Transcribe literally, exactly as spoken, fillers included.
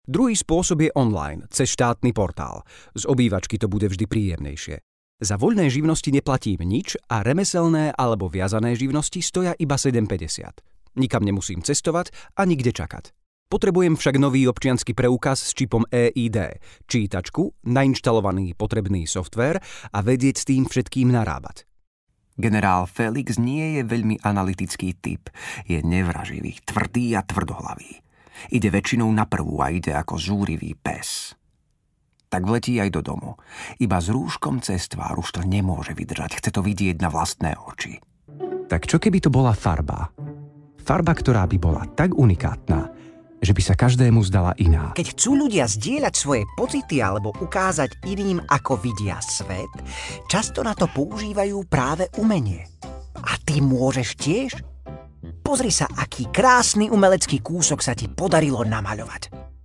Druhý spôsob je online, cez štátny portál. Z obývačky to bude vždy príjemnejšie. Za voľné živnosti neplatím nič a remeselné alebo viazané živnosti stoja iba sedem päťdesiat. Nikam nemusím cestovať a nikde čakať. Potrebujem však nový občiansky preukaz s čipom é í dé, čítačku, nainštalovaný potrebný softvér a vedieť s tým všetkým narábať. Generál Felix nie je veľmi analytický typ. Je nevraživý, tvrdý a tvrdohlavý. Ide väčšinou na prvú a ide ako zúrivý pes. Tak vletí aj do domu. Iba s rúškom cez tvár už to nemôže vydržať. Chce to vidieť na vlastné oči. Tak čo keby to bola farba? Farba, ktorá by bola tak unikátna, že by sa každému zdala iná. Keď chcú ľudia zdieľať svoje pocity alebo ukázať iným, ako vidia svet, často na to používajú práve umenie. A ty môžeš tiež? Pozri sa, aký krásny umelecký kúsok sa ti podarilo namaľovať.